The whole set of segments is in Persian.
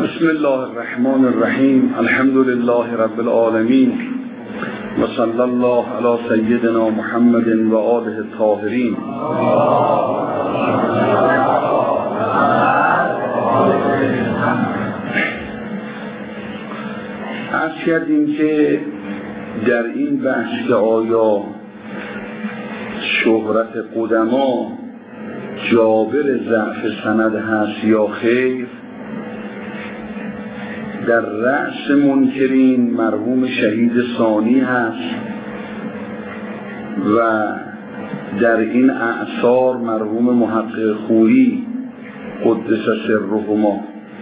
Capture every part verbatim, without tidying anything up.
بسم الله الرحمن الرحیم. الحمد لله رب العالمین و صلی الله علی سیدنا محمد و آله الطاهرین. عرض کردیم که در این بحث که آیا شهرت قدما جابر ضعف سند هست یا خیر، در رأس منکرین مرحوم شهید ثانی هست و در این اعصار مرحوم محقق خویی قدس سرهما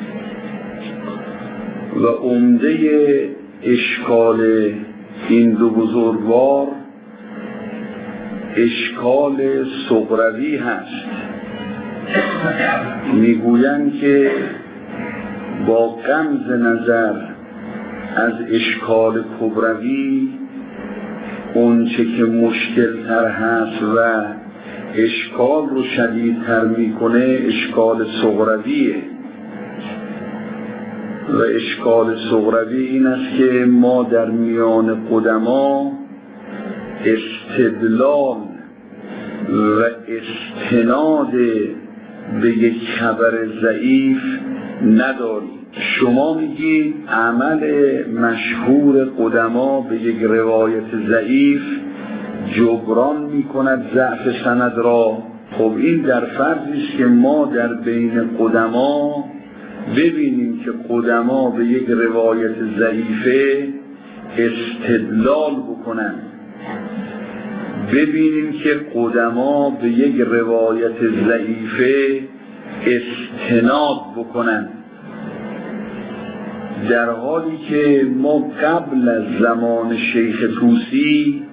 و عمده اشکال این دو بزرگوار اشکال صغروی هست. میگویند که با غمز نظر از اشکال کبروی اونچه که مشکل تر هست و اشکال رو شدیدتر میکنه اشکال صغرویه و اشکال صغروی این است که ما در میان قدما استدلال و استناد به یک خبر ضعیف نداری. شما میگید عمل مشهور قدما به یک روایت ضعیف جبران میکند ضعف سند را. خب این در فرضی است که ما در بین قدما ببینیم که قدما به یک روایت ضعیفه استدلال بکنن، ببینیم که قدما به یک روایت ضعیفه استناد بکنن، در حالی که ما قبل از زمان شیخ طوسی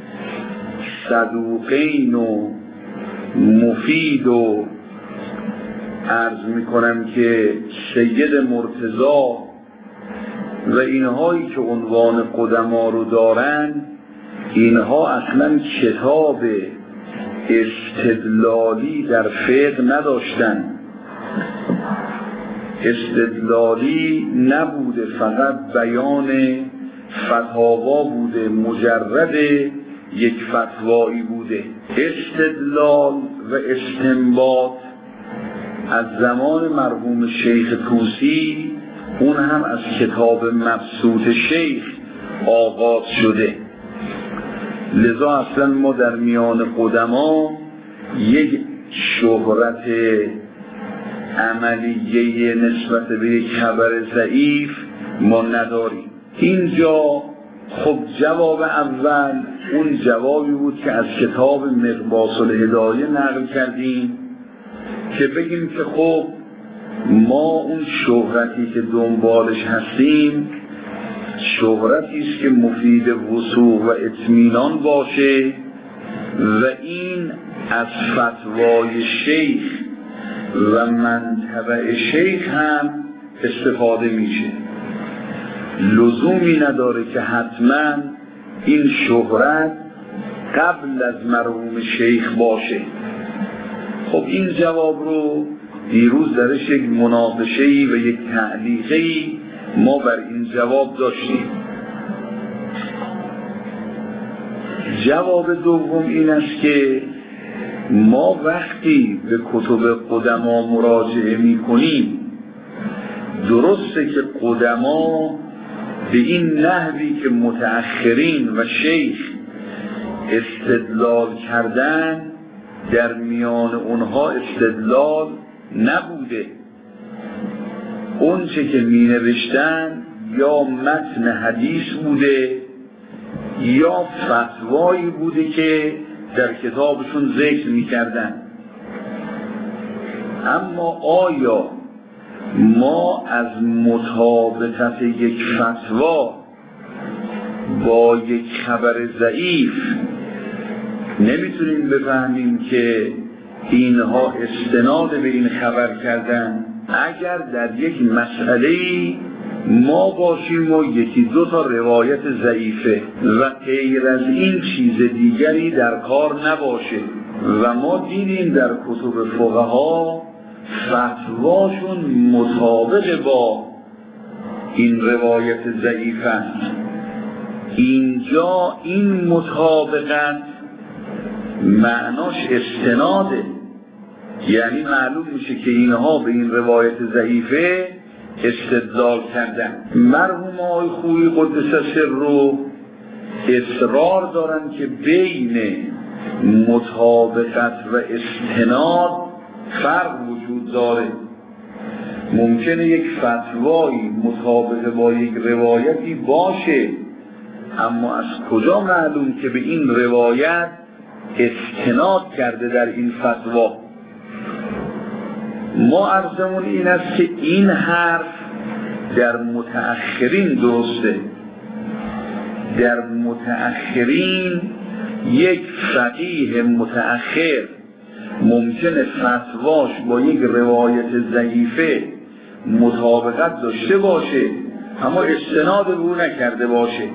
صدوقین و مفید و عرض میکنم که سید مرتضی و اینهایی که عنوان قدما رو دارن، اینها اصلا کتاب استدلالی در فقه نداشتن، استدلالی نبوده، فقط بیان فتاوا بوده، مجرد یک فتوایی بوده. استدلال و استنباط از زمان مرحوم شیخ طوسی اون هم از کتاب مبسوط شیخ آغاز شده. لذا اصلا ما در میان قدما یک شهرت عملیه نسبت به یک خبر ضعیف ما نداریم. اینجا خب جواب اول اون جوابی بود که از کتاب مقباس الهدایه نقل کردیم که بگیم که خب ما اون شهرتی که دنبالش هستیم شهرتی است که مفید وثوق و اطمینان باشه و این از فتوای شیخ و منتبع شیخ هم استفاده میشه. لزومی نداره که حتما این شهرت قبل از مرحوم شیخ باشه. خب این جواب رو دیروز درش یک مناقشه‌ای و یک تعلیقی ما بر این جواب داشتیم. جواب دوم این است که ما وقتی به کتب قدما مراجعه می کنیم، درسته که قدما به این نحوی که متأخرین و شیخ استدلال کردن در میان اونها استدلال نبوده. اون چه که می نوشتن یا متن حدیث بوده یا فتوایی بوده که در کتابشون ذکر می کردن. اما آیا ما از مطابقت یک فتوا با یک خبر ضعیف نمیتونیم بفهمیم که اینها استناد به این خبر کردن؟ اگر در یک مسئله ما باشیم و یکی دو تا روایت ضعیفه و غیر از این چیز دیگری در کار نباشه و ما دیدیم در کتب فقها فتواشون مطابق با این روایت ضعیف است. اینجا این مطابقت معناش استناده، یعنی معلوم میشه که اینها به این روایت ضعیفه استدلال کردن. مرحوم آقای خویی قدس سره اصرار دارن که بین مطابقت و استناد فرق وجود داره. ممکنه یک فتوایی مطابق با یک روایتی باشه، اما از کجا معلوم که به این روایت استناد کرده در این فتوا؟ ما عرضمون این است که این حرف در متأخرین درسته. در متأخرین یک فقیه متأخر ممکنه فتواش با یک روایت ضعیفه مطابقت داشته باشه اما استناد به او نکرده باشه.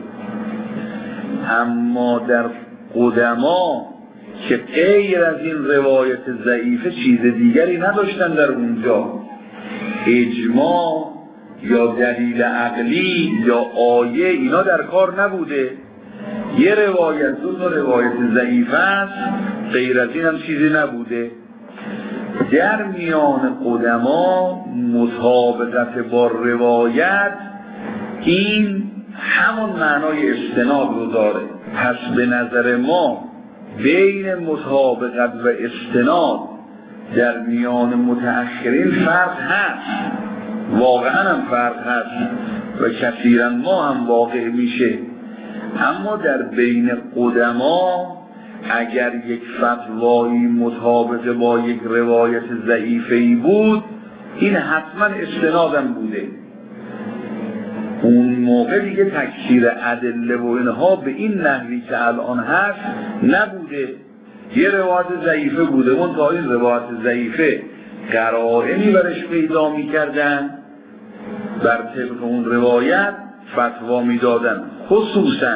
اما در قدما که غیر از این روایت ضعیفه چیز دیگری نداشتن در اونجا، اجماع یا دلیل عقلی یا آیه اینا در کار نبوده. یه روایت دو تا روایت ضعیف است، غیر از این هم چیزی نبوده. در میان قدما مطابقت با روایت این همون معنای استناد رو داره. پس به نظر ما بین مطابقت و استناد در میان متأخرین فرق هست، واقعا هم فرق هست و کثیرا ما هم واقع میشه. اما در بین قدما اگر یک فتوایی مطابق با یک روایت ضعیفه‌ای بود، این حتما استنادم بوده. اون موقع دیگه تکثیر ادله و اینها به این نحوی که الان هست نبوده. یه روایت ضعیفه بوده، اون تا این روایت ضعیفه قرائنی برش پیدا می‌کردن، بر طبق اون روایت فتوا می‌دادن. خصوصا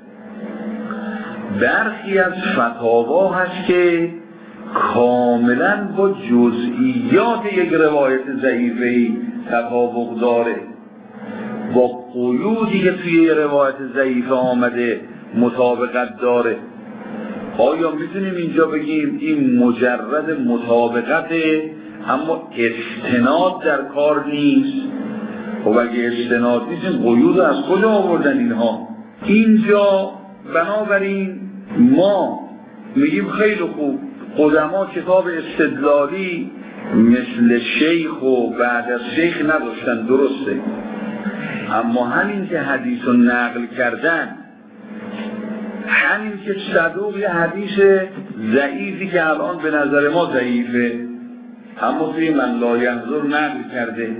برخی از فتاوا هست که کاملا با جزئیات یک روایت ضعیفه‌ای تطابق داره، با قیودی که توی روایت ضعیفه آمده مطابقت داره. آیا میتونیم اینجا بگیم این مجرد مطابقته اما استناد در کار نیست؟ خب اگه استناد نیست این قیود از کجا آوردن اینها؟ اینجا بنابراین ما میگیم خیلی خوب، قدما کتاب استدلالی مثل شیخ و بعد از شیخ نداشتن، درسته، اما همین که حدیث رو نقل کردن، همین که صدوق یه حدیث ضعیفی که الان به نظر ما ضعیفه اما توی من لا ینظر نقل کرده،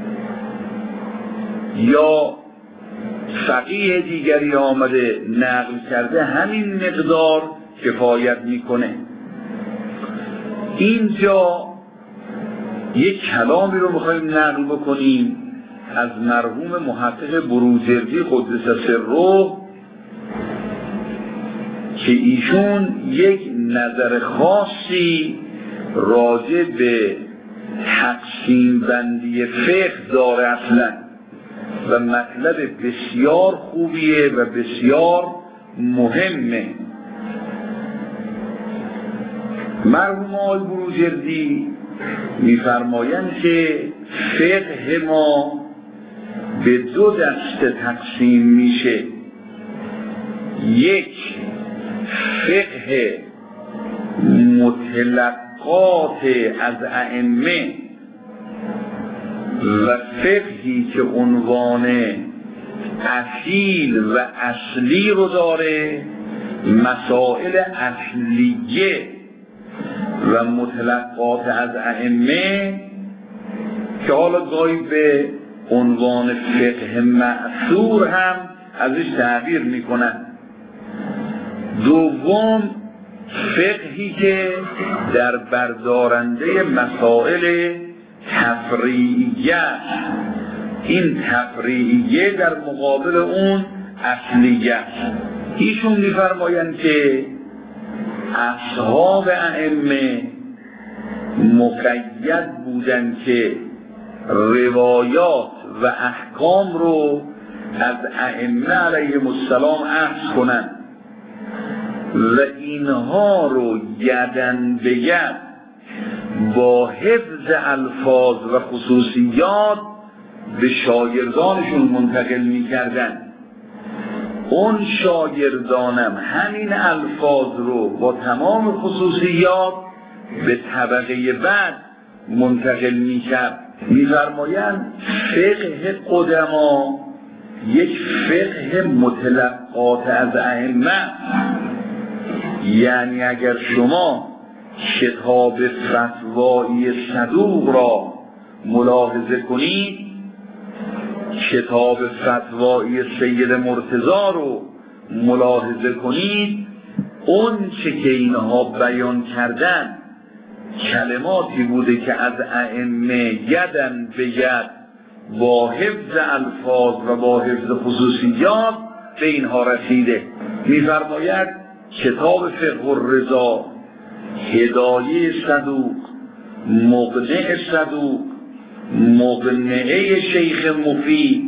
یا فقیه دیگری آمده نقل کرده، همین مقدار کفایت میکنه. اینجا یک کلامی رو میخوایم نقل بکنیم از مرحوم محقق بروجردی قدس سره که ایشون یک نظر خاصی راجع به تقسیم بندی فقه داره اصلا و مطلب بسیار خوبیه و بسیار مهمه. مرحوم آقای بروجردی میفرمایند که فقه ما به دو دسته تقسیم میشه. یک فقه متلقات از ائمه و فقهی که عنوان اصیل و اصلی رو داره، مسائل اصلیه و متلقات از ائمه که حالا گاهی به عنوان فقه مأثور هم ازش تعبیر میکنن. دوم فقهی که در بردارنده مسائل تفریعیه، این تفریعیه در مقابل اون اصلیه. ایشون میفرمایند که اصحاب ائمه مقید بودن که روایات و احکام رو از ائمه علیهم السلام اخذ کنن و اینها رو یدن به ید با حفظ الفاظ و خصوصیات به شاگردانشون منتقل می‌کردن. اون شاگردانم همین الفاظ رو با تمام خصوصیات به طبقه بعد منتقل می‌کرد. می‌فرمایند فقه قدما یک فقه متلقات از ائمه، یعنی اگر شما کتاب فتوایی صدوق را ملاحظه کنید، کتاب فتوایی سید مرتضی رو ملاحظه کنید، اون چه که اینها بیان کردن کلماتی بوده که از ائمه یدن به ید با حفظ الفاظ و با حفظ خصوصیات به اینها رسیده. می‌فرماید کتاب فقه الرضا، هدایه صدوق، مقنع صدوق، مقنعه شیخ مفید،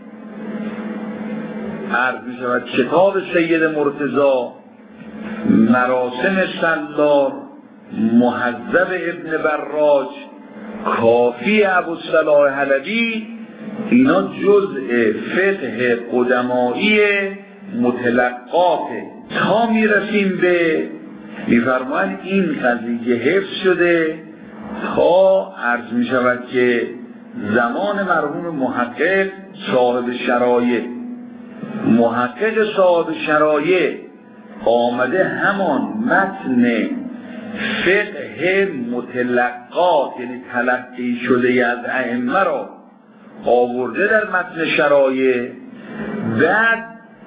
عرض می‌شود کتاب سید مرتضی، مراسم سالار، مهذب ابن براج، کافی ابوالصلاح حلبی، اینا جزء فقه قدمایی متلقاته. تا میرسیم به میفرمایند این قضیه حفظ شده تا عرض می شود که زمان مرحوم محقق صاحب شرایع، محقق صاحب شرایع آمده همان متن فقه متلقات یعنی تلقی شده از ائمه را آورده در متن شرایع، بعد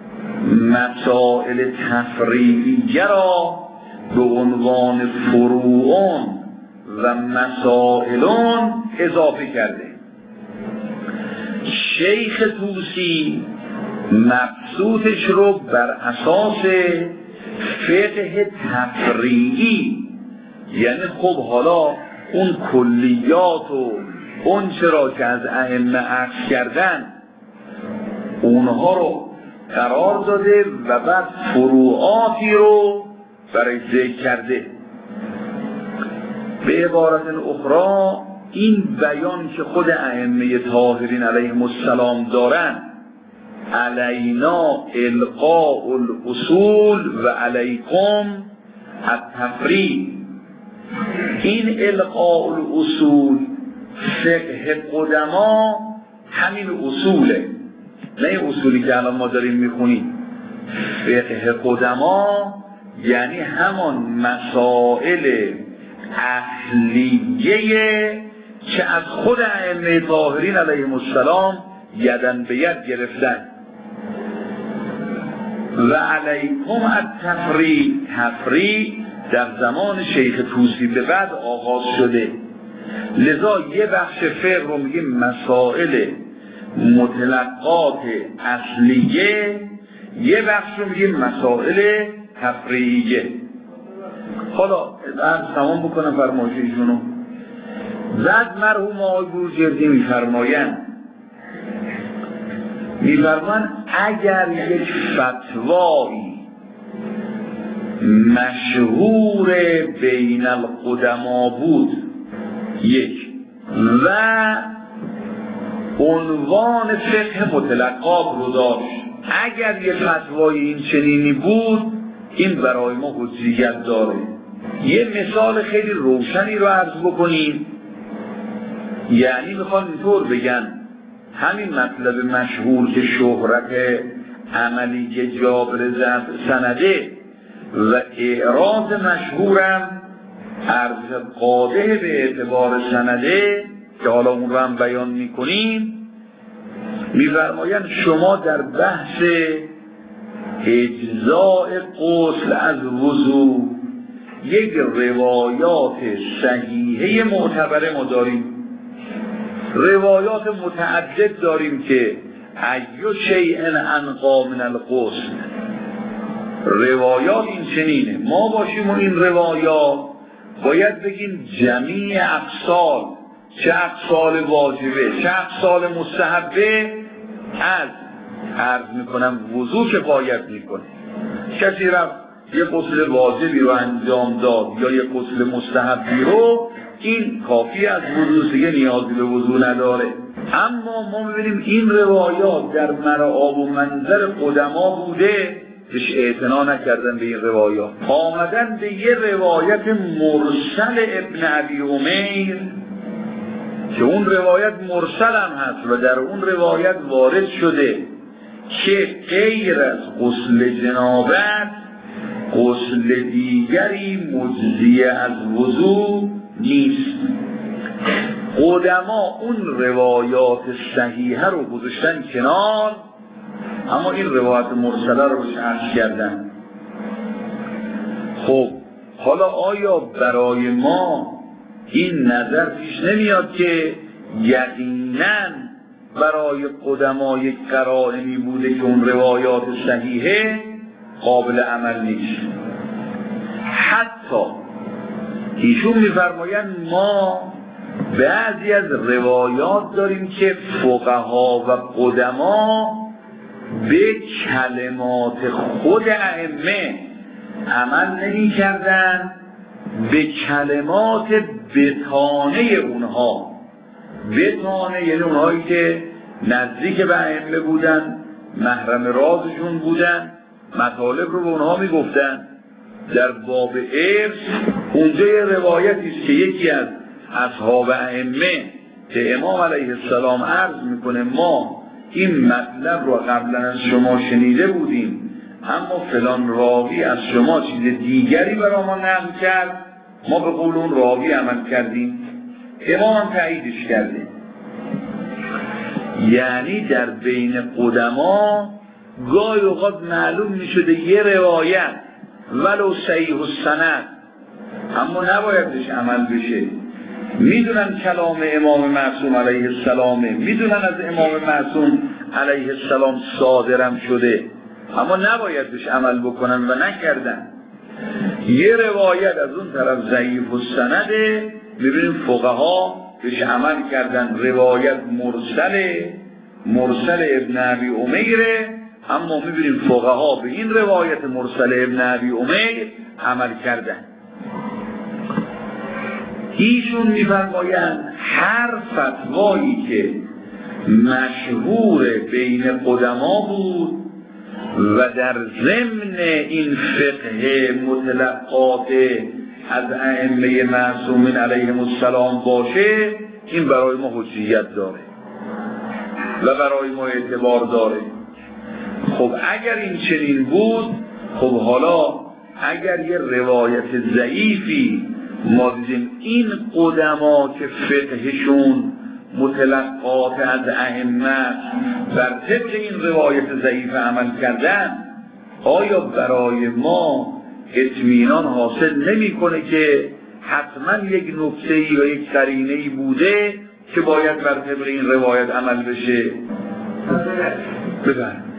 مسائل تفریعیه را به عنوان فروعون و مسائلون اضافه کرده. شیخ طوسی مبسوطش رو بر اساس فقه تفریعی، یعنی خب حالا اون کلیات و اون چرا که از ائمه اخذ کردن اونها رو قرار داده و بعد فروعاتی رو برای ذکر کرده. به عبارت اخرى این بیان که خود ائمه طاهرین علیهم السلام دارن، علینا القاء الاصول و علیکم التفریع، این القاء الاصول فقه قدما همین اصوله، نه این اصولی که الان ما داریم میخونیم. فقه قدما یعنی همان مسائل اصلیه که از خود ائمه طاهرین علیهم السلام یدن به ید گرفتن. و علیکم التفریع، تفریع در زمان شیخ طوسی به بعد آغاز شده. لذا یه بخش فقه رو میگیم مسائل متلقات اصلیه، یه بخش رو میگیم مسائل تفریعیه. حالا عرض تمام بکنم فرمایششونو. بعد مرحوم آقای بروجردی میفرمایند میفرمایند اگر یک فتوایی مشهور بین القدما بود یک و عنوان فقه متلقات رو داشت، اگر یک فتوای این چنینی بود این برای ما حجیت داره. یه مثال خیلی روشنی رو عرض بکنیم، یعنی میخوان اینطور بگن همین مطلب مشهور که شهرت عملی جابر سنده و اعراض مشهورم عرض قاده به اعتبار سنده که حالا اون رو هم بیان میکنیم، میفرمایند شما در بحث اجزاء غسل از وضو یک روایات صحیحه معتبره ما داریم، روایات متعدد داریم که ایو شیء انقا من الغسل، روایات این چنینه. ما باشیم و این روایات باید بگیم جمیع افصال چه اقسال واجبه چه اقسال مستحبه از عرض میکنم وضو کفایت میکنه. کسی رفت یه غسل واجبی رو انجام داد یا یه غسل مستحبی رو، این کافی از وضو، دیگه نیازی به وضو نداره. اما ما می‌بینیم این روایات در مرآب و منظر قدما بوده، بهش اعتنا نکردن به این روایات، آمدن به یه روایت مرسل ابن ابی امیر که اون روایت مرسل هم هست و در اون روایت وارد شده که غیر از غسل جنابت غسل دیگری مجزی از وضو نیست. قدما اون روایات صحیحه رو گذاشتن کنار، اما این روایت مرسله رو بهش عرض کردن. خب حالا آیا برای ما این نظر پیش نمیاد که یقیناً برای قدما یک قرائنی بوده که اون روایات صحیحه قابل عمل نیست؟ حتی ایشون میفرمایند ما بعضی از روایات داریم که فقها و قدما به کلمات خود ائمه عمل نمی کردن، به کلمات بطانه اونها. بطانه یعنی اونهایی که نزدیک به ائمه بودن، محرم رازشون بودن، مطالب رو به اونها می گفتن. در باب ارث اونجا یه روایتی است که یکی از اصحاب ائمه که امام علیه السلام عرض میکنه ما این مطلب رو قبلا از شما شنیده بودیم، اما فلان راوی از شما چیز دیگری برای ما نقل کرد، ما به قول اون راوی عمل کردیم، امام هم تاییدش کرده. یعنی در بین قدما گاهی اوقات معلوم میشده یه روایت ولو صحیح السند اما نباید بهش عمل بشه. میدونن کلام امام معصوم علیه السلامه، میدونن از امام معصوم علیه السلام صادرم شده، اما نباید بهش عمل بکنن و نکردن. یه روایت از اون طرف ضعیف السنده، میبینیم فقها بهش عمل کردن، روایت مرسله مرسل ابن ابی امیره، اما میبینیم فقها به این روایت مرسل ابن ابی امیر عمل کردن. ایشون میفرمایند هر فتوایی که مشهور بین قدما بود و در ضمن این فقه متلقات از ائمه معصومین علیهم السلام باشه، این برای ما حجیت داره و برای ما اعتبار داره. خب اگر این چنین بود، خب حالا اگر یه روایت ضعیفی ما دیدیم این قدما که فقهشون متلقات از ائمه بر طبق این روایت ضعیف عمل کردن، آیا برای ما اطمینان حاصل نمی‌کنه که حتما یک نکته‌ای یا یک قرینه‌ای بوده که باید بر طبق این روایت عمل بشه؟ ببین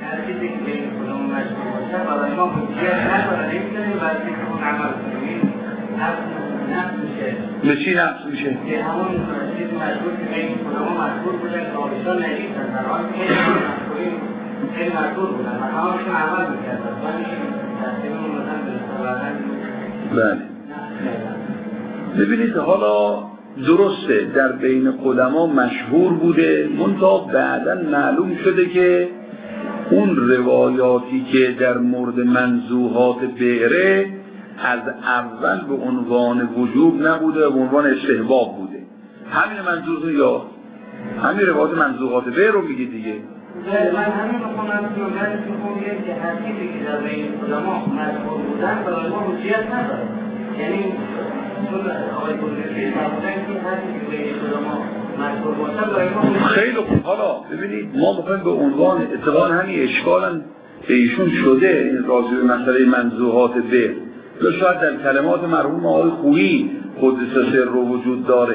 به چی نقص میشه؟ که همون چیز مجبور که این کدوم مجبور بودن که آبیشان نویسن در حال که خیلی مجبور بودن و همونشون عمل میکردن تصمیم مثلا بله. ببینید حالا درسته در بین قدما مشهور بوده، منتها بعداً معلوم شده که اون روایاتی که در مورد منزوحات بئره از اول به عنوان وجوب نبوده و به عنوان استحباب بوده. همین منظور یا همین روایت منزوحات بئر رو میگه دیگه. من همین میخونم که من میگم که هر چیزی که در بین علما مشهور بودن برای ما حجیت نداره. یعنی چون آقای بزرگی فرمودن که هر چیزی که بین علما مشهور باشه برای ما خیلی خوب. حالا ببینید ما میخوایم به عنوان اتفاقا همین اشکالا به ایشون شده این راجع به مسئله منزوحات بئر، یا شاید در کلمات مرحوم آقای خویی قدس سر رو وجود داره.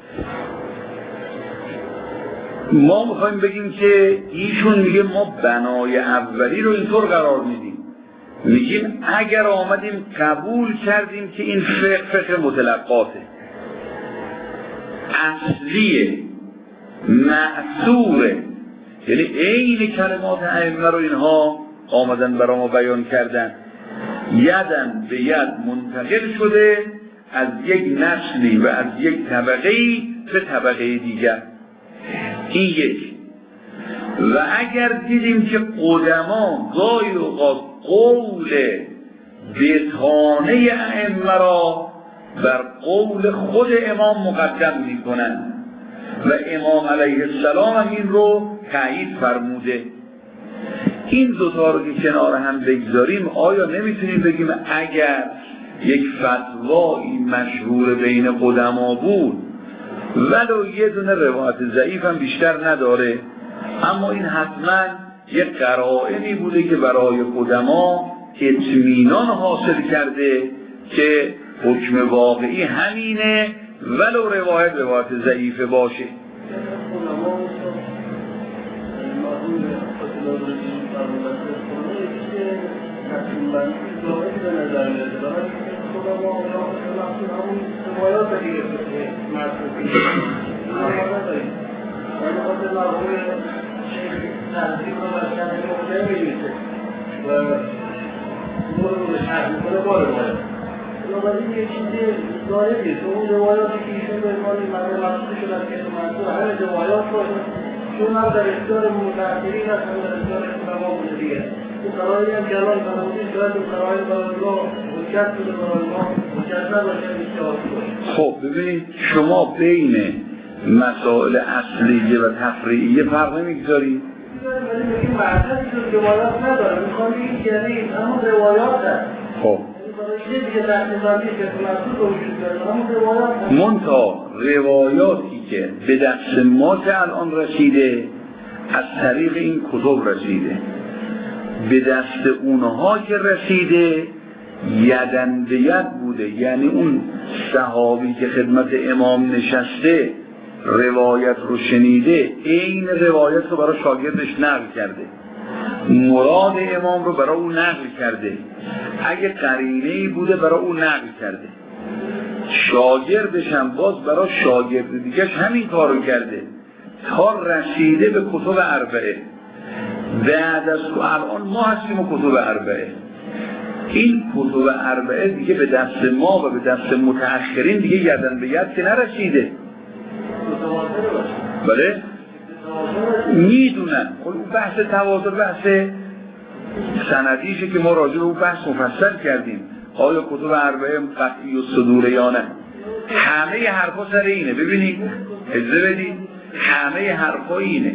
ما میخوایم بگیم که ایشون میگه ما بنای اولی رو اینطور قرار میدیم، میگیم اگر آمدیم قبول کردیم که این فقه فقه متلقاته، اصلیه مأثوره، یعنی عین کلمات ائمه رو اینها آمدن برای ما بیان کردن، یدن به ید منتقل شده از یک نسلی و از یک طبقه‌ای به طبقه دیگر. این یک. و اگر دیدیم که قدما گاهی اوقات قول بتانه ائمه را بر قول خود امام مقدم میکنن و امام علیه السلام هم این رو تایید فرموده، این دوتا رو که کنار هم بگذاریم، آیا نمیتونیم بگیم اگر یک فتوایی مشهور بین قدما بود ولو یه دونه روایت ضعیف هم بیشتر نداره، اما این حتما یک قرائنی بوده که برای قدما اطمینان حاصل کرده که حکم واقعی همینه ولو روایت روایت ضعیفه باشه. بنابراین یه چیزی ظاهریه تو اون روایاتی که ایشون به عنوان مدار مقصود شدن که منصور همه روایات رو چون هم در اختیار متأخرین هست هم در اختیار علما بوده دیگه. اون قراری هم که الان فرمودین شاید اون قراری برای ما حجت بوده، برای ما حجت نباشه، اشتباهی باشه. خب ببینید شما بین مسائل اصلیه و تفریعیه فرق نمیگذارید؟ ولی میگیم معتدی که روایات نداره، میخوام بگیم یعنی همون روایات هست. خب منتها روایاتی که به دست ما که الان رسیده از طریق این کتب رسیده، به دست اونها که رسیده یدن به ید بوده، یعنی اون صحابی که خدمت امام نشسته روایت رو شنیده این روایت رو برای شاگردش نقل کرده، مراد امام رو برای او نقل کرده، اگه قرینه‌ای بوده برای او نقل کرده، شاگردش هم باز برای شاگرد دیگه‌اش همین کارو کرده تا رسیده به کتب اربعه. بعد از الان ما هستیم و کتب اربعه، این کتب اربعه دیگه به دست ما و به دست متأخرین دیگه یدن به ید که نرسیده. بله؟ میدونن. اون بحث تواتر بحث سندیشه که ما راجع به اون بحث مفصل کردیم، آیا کتب اربعه قطعی و صدوره یا نه. همه حرفا سر اینه، ببینید اجازه بدید، همه حرفا اینه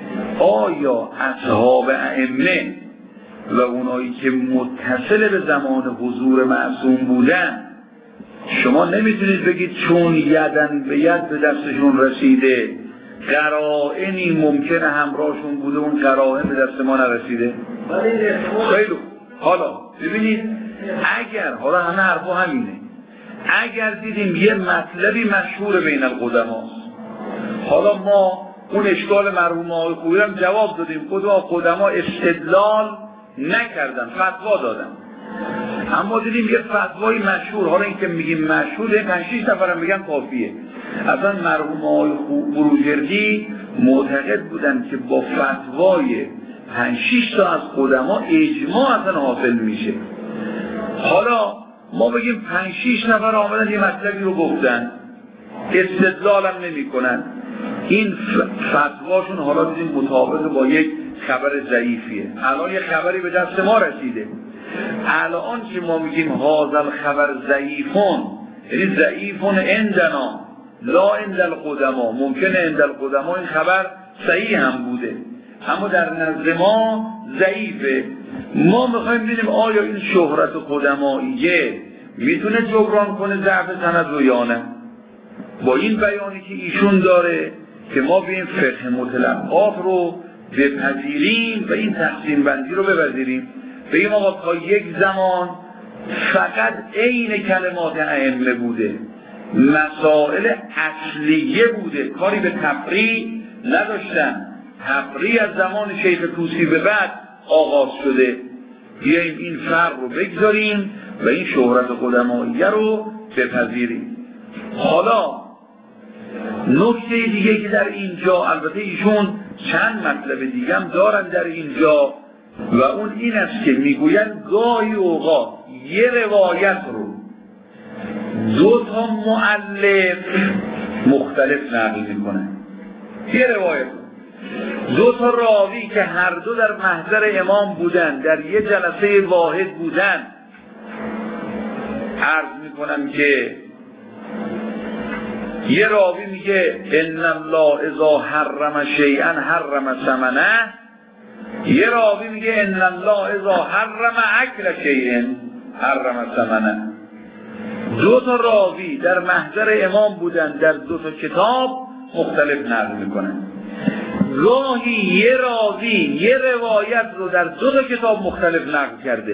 آیا اصحاب ائمه و اونایی که متصل به زمان حضور معصوم بودن، شما نمیتونید بگید چون یدن به ید به دستشون رسیده قرائنی ممکنه همراهشون بوده اون قرائن به دست ما نرسیده. خیلی حالا ببینید اگر حالا همه حرفا همینه، اگر دیدیم یه مطلبی مشهور بین القدما، حالا ما اون اشکال مرحوم آقای خویی هم جواب دادیم، خدا قدما استدلال نکردن، فتوا دادن، اما دیدیم یه فتوای مشهور، حالا این که میگیم مشهور یه پنج شش نفر هم میگن کافیه. اصلا مرحوم آقای بروجردی معتقد بودن که با فتوای پنج شش تا از قدما اجماع اصلا حاصل میشه. حالا ما بگیم پنج شش نفر آمدن یه مطلبی رو گفتن، استدلال هم نمی کنن، این فتواشون حالا دیدیم مطابق با یک خبر ضعیفیه. الان یه خبری به دست ما رسیده، الان که ما میگیم هذا خبر ضعیفون، یعنی ضعیفون عندنا لا عند القدما، ممکنه عند القدما این خبر صحیح هم بوده اما در نزد ما ضعیفه. ما میخوایم ببینیم آیا این شهرت قدماییه میتونه جبران کنه ضعف سند رو یا نه. با این بیانی که ایشون داره که ما بیم فقه مطلقات رو بپذیریم و این تقسیم بندی رو بپذیریم، بگیم آقا تا یک زمان فقط عین کلمات ائمه بوده، مسائل اصلیه بوده، کاری به تفریع نداشتن، تفریع از زمان شیخ طوسی به بعد آغاز شده، بیاییم این فرق رو بگذاریم و این شهرت قدماییه رو بپذیریم. حالا نکته دیگه که در اینجا، البته ایشون چند مطلب دیگه هم دارن در اینجا و اون این است که میگوین گاهی اوقات یه روایت رو دو تا مؤلف مختلف نقل میکنه. یه روایت دو تا راوی که هر دو در محضر امام بودن، در یه جلسه واحد بودن، عرض میکنم که یه راوی میگه ان الله اذا حرم شیئا حرم ثمنه، یه راوی میگه ان الله اذا حرم اکل شیئا حرم ثمنه. دو تا راوی در محضر امام بودن، در دو تا کتاب مختلف نقل میکنن. گاهی یه راوی یه روایت رو در دو تا کتاب مختلف نقل کرده،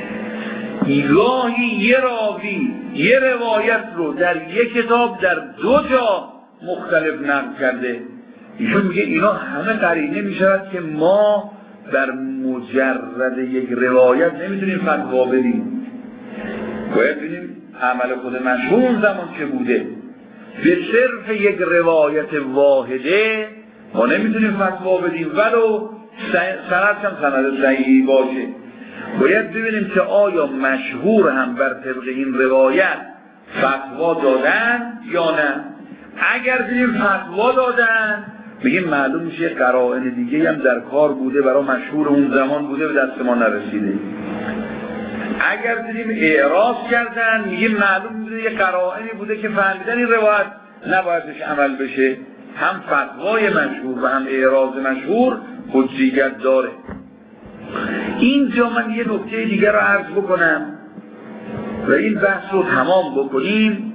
گاهی یه راوی یه روایت رو در یک کتاب در دو جا مختلف نقل کرده. ایشون میگه اینا همه قرینه میشود که ما بر مجرد یک روایت نمیتونیم فتوا بدیم، باید ببینیم عمل خود مشهور اون زمان چه بوده. به صرف یک روایت واحده ما نمیتونیم فتوا بدیم ولو سند هم سند صحیحی باشه. باید ببینیم که آیا مشهور هم بر طبق این روایت فتوا دادن یا نه. اگر ببینیم فتوا دادن بگیم معلوم میشه قرائن دیگه هم در کار بوده، برای مشهور اون زمان بوده، به دست ما نرسیده. اگر دیدیم اعراض کردن میگیم معلوم میشه یه قرائنی بوده که فهمیدن این روایت نبایدش عمل بشه. هم فتوای مشهور و هم اعراض مشهور حجیت داره. اینجا من یه نکته دیگر رو عرض بکنم و این بحث رو تمام بکنیم.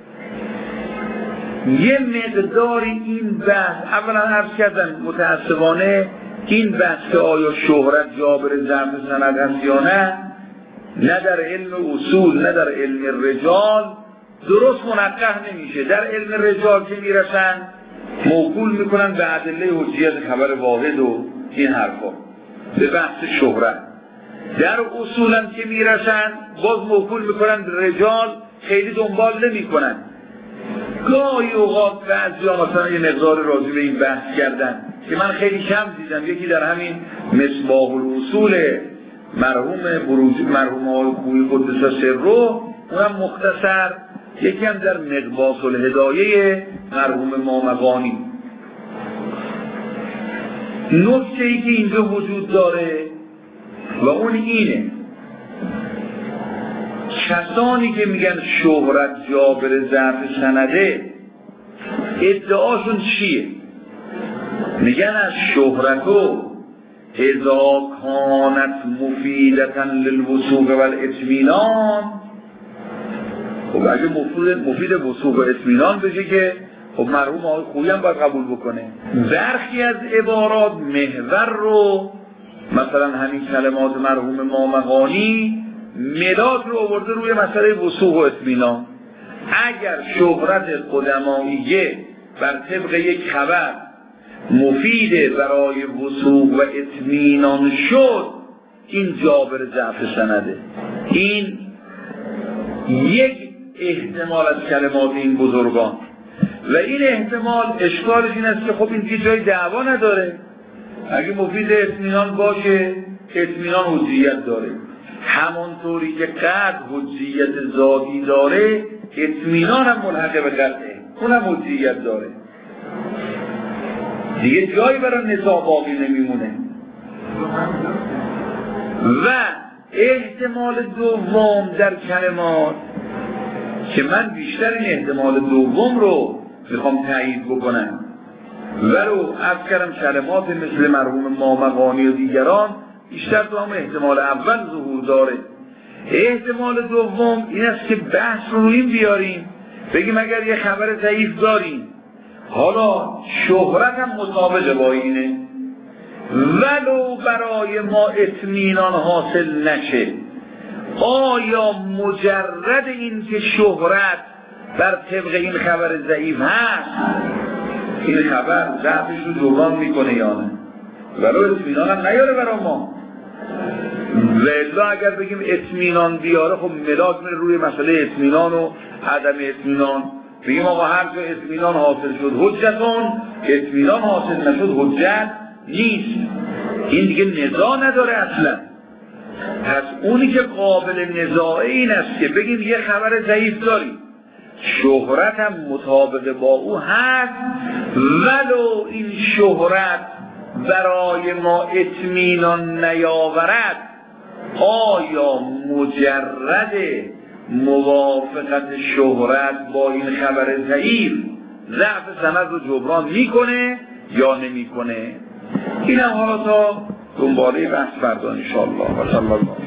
یه مقداری این بحث، اولا عرض کردم متاسفانه این بحث که آیا شهرت جابر ضعف سند هست یا نه، نه در علم اصول نه در علم رجال درست منقح نمیشه. در علم رجال که میرسن موکول میکنن به ادله حجیت خبر واحد و این حرفا به بحث شهرت. در اصول هم که میرسن باز موکول میکنن به رجال، خیلی دنبال نمیکنن. گاهی اوقات بعضی ها مثلا یه مقدار راضی به این بحث کردن که من خیلی کم دیدم. یکی در همین مصباح الاصول مرحوم بروجی، مرحوم آقای خویی قدس سره، اونم مختصر، یکی هم در مقباس الهدایه مرحوم مامقانی. نکته ای که اینجا وجود داره و اون اینه، کسانی که میگن شهرت جابر ضعف سنده ادعاشون چیه؟ میگن از شهرتو اذا کانت مفیدتا للوثوق والاطمینان. خب اگه مفید مفید وثوق و اطمینان بشه که خب مرحوم آقای خویی هم باید قبول بکنه. برخی از عبارات محور رو، مثلا همین کلمات مرحوم مامقانی ملاک رو آورده روی مسئله وثوق و اطمینان. اگر شهرت قدماییه بر طبق یک خبر مفید برای وثوق و اطمینان شد، این جابر ضعف سنده. این یک احتمال از کلمات این بزرگان و این احتمال اشکالش این است که خب این دیگه جای دعوا نداره. اگه مفید اطمینان باشه اطمینان حجیت داره، همانطوری که قطع حجیت ذاتی داره اطمینان هم ملحق به قطعه، اونم حجیت داره. دیگه جایی برای نزاع باقی نمیمونه. و احتمال دوم در کلمات که من بیشتر این احتمال دوم رو میخوام تایید بکنم، ولو از کردم کلمات مثل مرحوم مامقانی و دیگران بیشتر تو هم احتمال اول ظهور داره. احتمال دوم این است که بحث رو این بیاریم، بگیم اگر یه خبر ضعیف داریم، حالا شهرت هم مطابق با اینه، ولو برای ما اطمینان حاصل نشه، آیا مجرد این که شهرت بر طبق این خبر ضعیف هست این خبر ضعفش رو جبران میکنه یا نه؟ ولو اطمینان هم نیاره برای ما. ولی اگر بگیم اطمینان بیاره، خب ملاک میره روی مسئله اطمینان و عدم اطمینان. بگیم آقا هر جا اطمینان حاصل شد حجتون، اطمینان حاصل نشد حجت نیست. این دیگه نزاع نداره اصلا. پس اونی که قابل نزاعه این است که بگیم یه خبر ضعیف داریم، شهرت هم مطابق با او هست، ولو این شهرت برای ما اطمینان نیاورد، آیا مجرد موافقت شهرت با این خبر ضعیف ضعف سند رو جبران میکنه یا نمیکنه؟ این هم حالا تا دنباله بحث فردا انشاءالله. و صلی الله